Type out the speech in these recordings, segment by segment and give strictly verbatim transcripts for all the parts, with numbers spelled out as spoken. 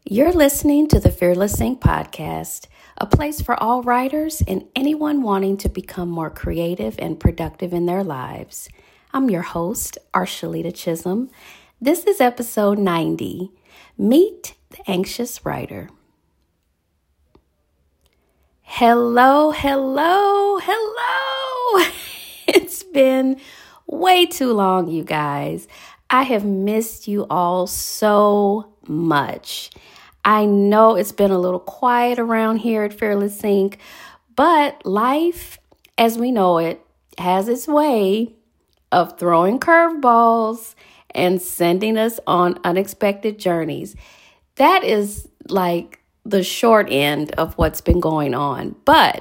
You're listening to the Fearless Inc podcast, a place for all writers and anyone wanting to become more creative and productive in their lives. I'm your host, Arshalita Chisholm. This is episode ninety, Meet the Anxious Writer. Hello, hello, hello. It's been way too long, you guys. I have missed you all so much. I know it's been a little quiet around here at Fearless Inc, but life, as we know it, has its way of throwing curveballs and sending us on unexpected journeys. That is like the short end of what's been going on. But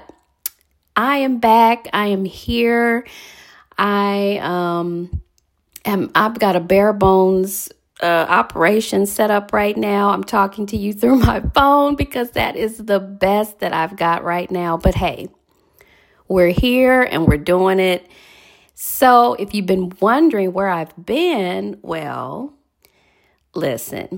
I am back. I am here. I um am I've got a bare bones Uh, operation set up right now. I'm talking to you through my phone because that is the best that I've got right now. But hey, we're here and we're doing it. So if you've been wondering where I've been, well, listen,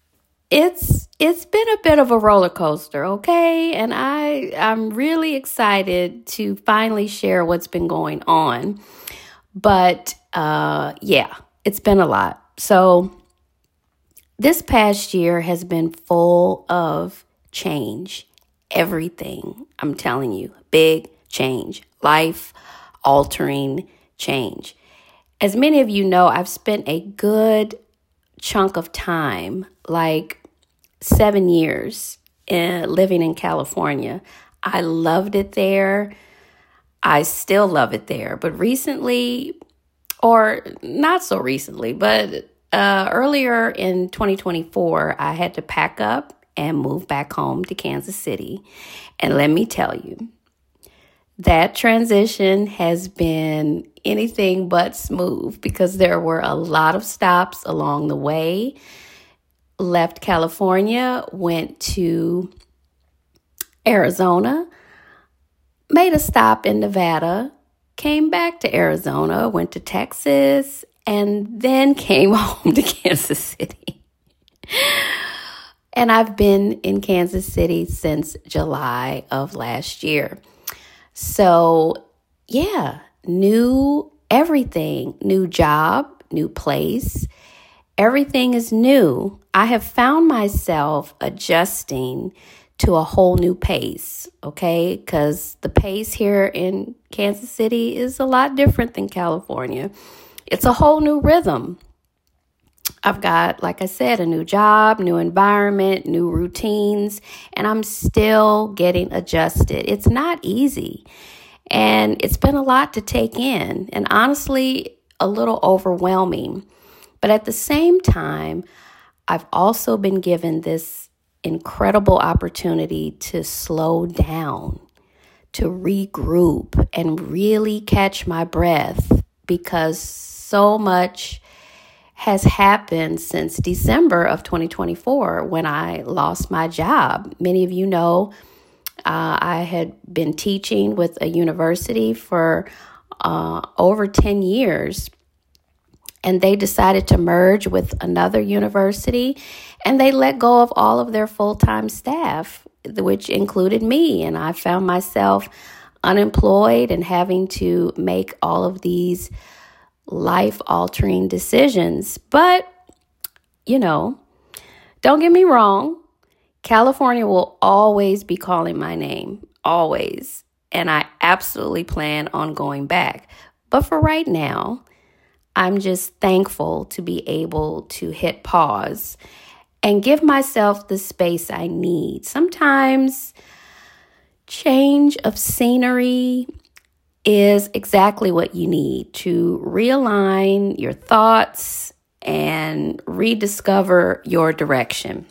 it's it's been a bit of a roller coaster, okay? And I I'm really excited to finally share what's been going on. But uh, yeah, it's been a lot. So this past year has been full of change. Everything, I'm telling you, big change, life altering change. As many of you know, I've spent a good chunk of time, like seven years, in, living in California. I loved it there. I still love it there. But recently, or not so recently, but Uh, earlier in twenty twenty-four, I had to pack up and move back home to Kansas City. And let me tell you, that transition has been anything but smooth because there were a lot of stops along the way. Left California, went to Arizona, made a stop in Nevada, came back to Arizona, went to Texas, and then came home to Kansas City. And I've been in Kansas City since July of last year. So, yeah, new everything, new job, new place. Everything is new. I have found myself adjusting to a whole new pace, okay? Because the pace here in Kansas City is a lot different than California. It's a whole new rhythm. I've got, like I said, a new job, new environment, new routines, and I'm still getting adjusted. It's not easy, and it's been a lot to take in, and honestly, a little overwhelming. But at the same time, I've also been given this incredible opportunity to slow down, to regroup, and really catch my breath, because so much has happened since December of twenty twenty-four when I lost my job. Many of you know uh, I had been teaching with a university for uh, over ten years, and they decided to merge with another university, and they let go of all of their full-time staff, which included me, and I found myself unemployed and having to make all of these life-altering decisions. But, you know, don't get me wrong, California will always be calling my name, always. And I absolutely plan on going back. But for right now, I'm just thankful to be able to hit pause and give myself the space I need. Sometimes change of scenery is exactly what you need to realign your thoughts and rediscover your direction.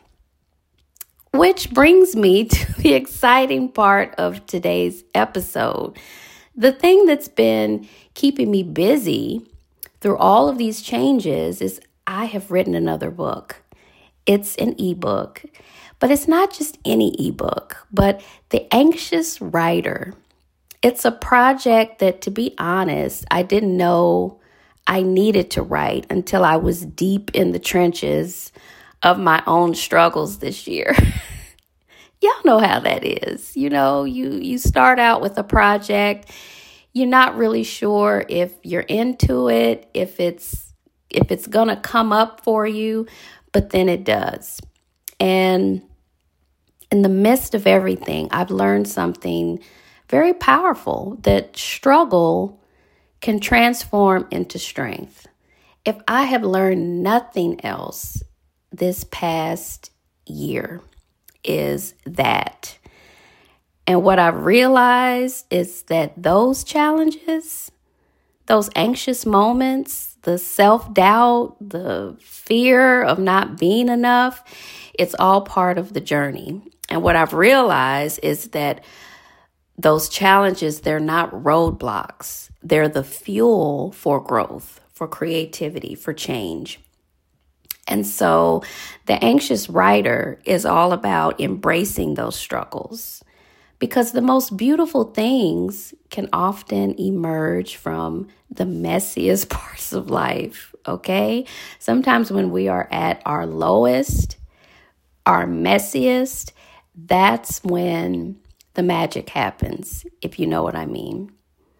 Which brings me to the exciting part of today's episode. The thing that's been keeping me busy through all of these changes is I have written another book. It's an ebook, but it's not just any ebook, but The Anxious Writer. It's a project that, to be honest, I didn't know I needed to write until I was deep in the trenches of my own struggles this year. Y'all know how that is. You know, you, you start out with a project. You're not really sure if you're into it, if it's if it's going to come up for you, but then it does. And in the midst of everything, I've learned something very powerful, that struggle can transform into strength. If I have learned nothing else this past year, is that. And what I've realized is that those challenges, those anxious moments, the self-doubt, the fear of not being enough, it's all part of the journey. And what I've realized is that those challenges, they're not roadblocks. They're the fuel for growth, for creativity, for change. And so the Anxious Writer is all about embracing those struggles, because the most beautiful things can often emerge from the messiest parts of life, okay? Sometimes when we are at our lowest, our messiest, that's when the magic happens, if you know what I mean.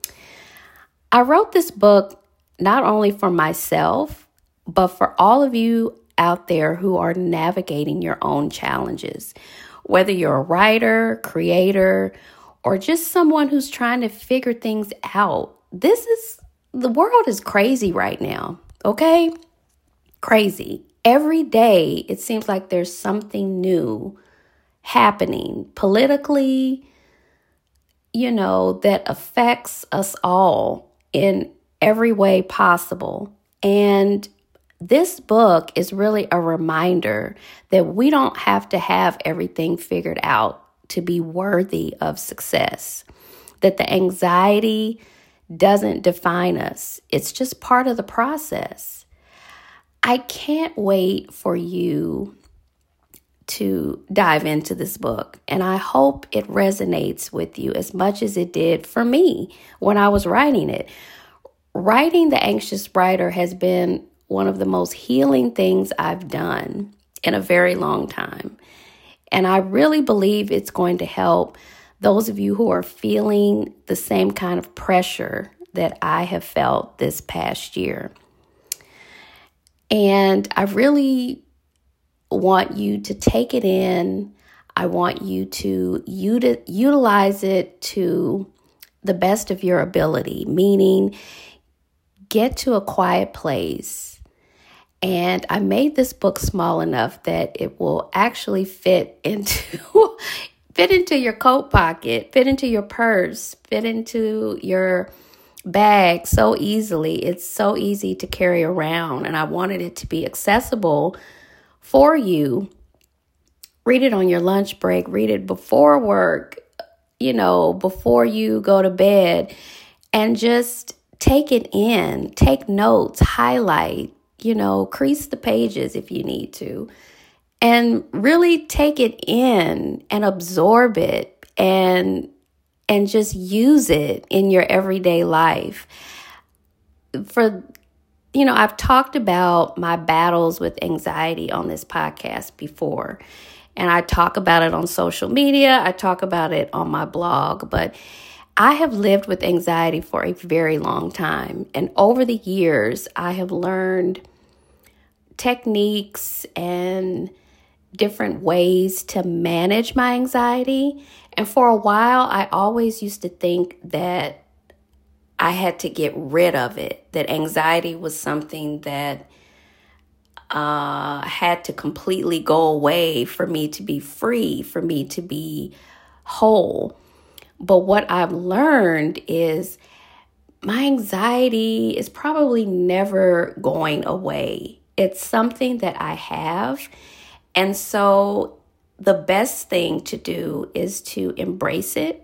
I wrote this book not only for myself, but for all of you out there who are navigating your own challenges. Whether you're a writer, creator, or just someone who's trying to figure things out. This is, the world is crazy right now, okay? Crazy. Every day, it seems like there's something new happening politically, you know, that affects us all in every way possible. And this book is really a reminder that we don't have to have everything figured out to be worthy of success, that the anxiety doesn't define us. It's just part of the process. I can't wait for you to dive into this book, and I hope it resonates with you as much as it did for me when I was writing it. Writing The Anxious Writer has been one of the most healing things I've done in a very long time. And I really believe it's going to help those of you who are feeling the same kind of pressure that I have felt this past year. And I really want you to take it in. I want you to uti- utilize it to the best of your ability, meaning get to a quiet place. And I made this book small enough that it will actually fit into fit into your coat pocket, fit into your purse, fit into your bag so easily. It's so easy to carry around. And I wanted it to be accessible for you. Read it on your lunch break, read it before work, you know, before you go to bed, and just take it in, take notes, highlight, you know, crease the pages if you need to, and really take it in and absorb it and and just use it in your everyday life. For, you know, I've talked about my battles with anxiety on this podcast before, and I talk about it on social media. I talk about it on my blog, but I have lived with anxiety for a very long time. And over the years, I have learned techniques and different ways to manage my anxiety. And for a while, I always used to think that I had to get rid of it, that anxiety was something that uh, had to completely go away for me to be free, for me to be whole. But what I've learned is my anxiety is probably never going away. It's something that I have. And so the best thing to do is to embrace it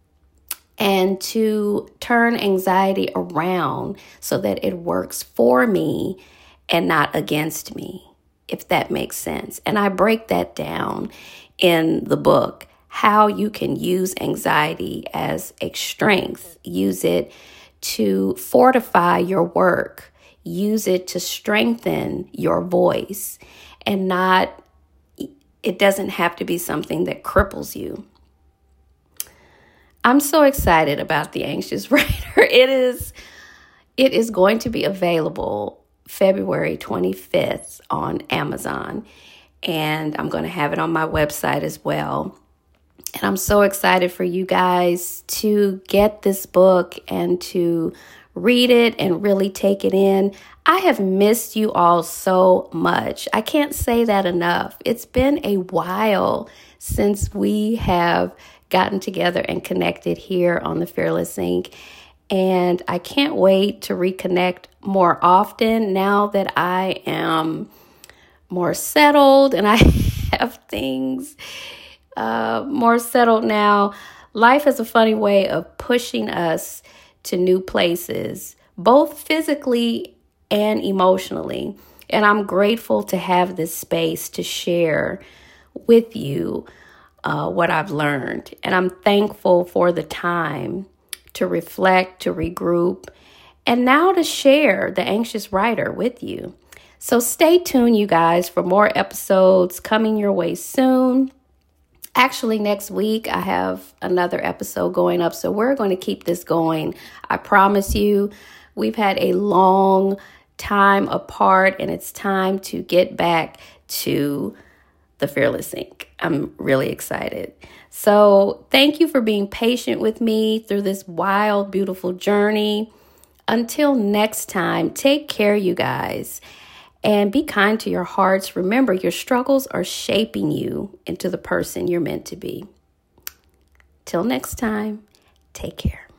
and to turn anxiety around so that it works for me and not against me, if that makes sense. And I break that down in the book, how you can use anxiety as a strength, use it to fortify your work, use it to strengthen your voice. and not, it doesn't have to be something that cripples you. I'm so excited about The Anxious Writer. It is, it is going to be available February twenty-fifth on Amazon, and I'm going to have it on my website as well. And I'm so excited for you guys to get this book and to read it and really take it in. I have missed you all so much. I can't say that enough. It's been a while since we have gotten together and connected here on the Fearless Inc. And I can't wait to reconnect more often now that I am more settled and I have things uh, more settled now. Life has a funny way of pushing us to new places, both physically and emotionally. And I'm grateful to have this space to share with you uh, what I've learned. And I'm thankful for the time to reflect, to regroup, and now to share The Anxious Writer with you. So stay tuned, you guys, for more episodes coming your way soon. Actually, next week, I have another episode going up, so we're going to keep this going. I promise you, we've had a long time apart, and it's time to get back to the Fearless Inc. I'm really excited. So thank you for being patient with me through this wild, beautiful journey. Until next time, take care, you guys, and be kind to your hearts. Remember, your struggles are shaping you into the person you're meant to be. Till next time, take care.